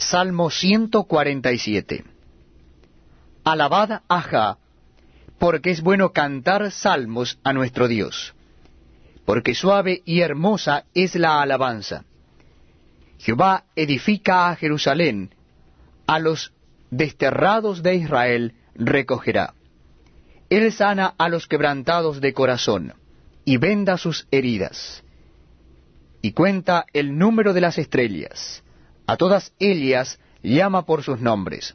Salmo 147. Alabad a Jah, porque es bueno cantar salmos a nuestro Dios, porque suave y hermosa es la alabanza. Jehová edifica a Jerusalén, a los desterrados de Israel recogerá. Él sana a los quebrantados de corazón, y venda sus heridas. Y cuenta el número de las estrellas, a todas ellas llama por sus nombres.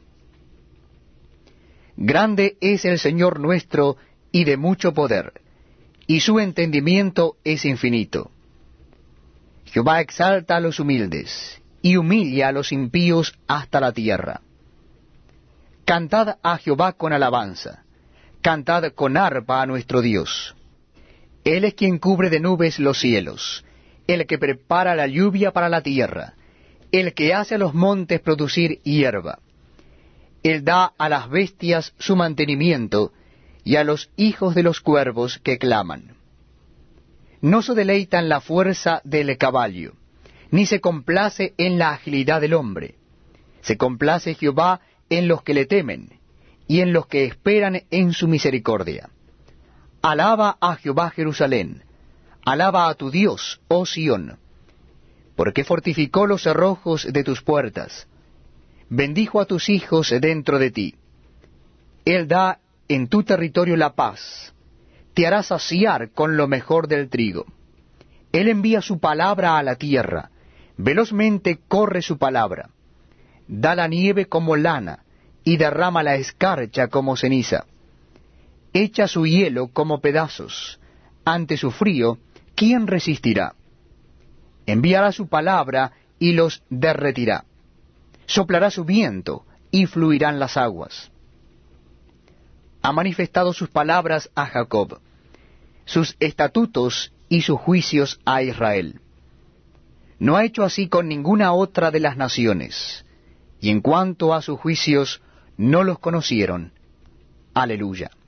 Grande es el Señor nuestro, y de mucho poder, y su entendimiento es infinito. Jehová exalta a los humildes, y humilla a los impíos hasta la tierra. Cantad a Jehová con alabanza, cantad con arpa a nuestro Dios. Él es quien cubre de nubes los cielos, el que prepara la lluvia para la tierra, el que hace a los montes producir hierba. Él da a las bestias su mantenimiento, y a los hijos de los cuervos que claman. No se deleita en la fuerza del caballo, ni se complace en la agilidad del hombre. Se complace Jehová en los que le temen, y en los que esperan en su misericordia. Alaba a Jehová Jerusalén, alaba a tu Dios, oh Sión, porque fortificó los cerrojos de tus puertas, bendijo a tus hijos dentro de ti. Él da en tu territorio la paz, te hará saciar con lo mejor del trigo. Él envía su palabra a la tierra, velozmente corre su palabra. Da la nieve como lana, y derrama la escarcha como ceniza. Echa su hielo como pedazos. Ante su frío, ¿quién resistirá? Enviará su palabra y los derretirá. Soplará su viento y fluirán las aguas. Ha manifestado sus palabras a Jacob, sus estatutos y sus juicios a Israel. No ha hecho así con ninguna otra de las naciones, y en cuanto a sus juicios, no los conocieron. Aleluya.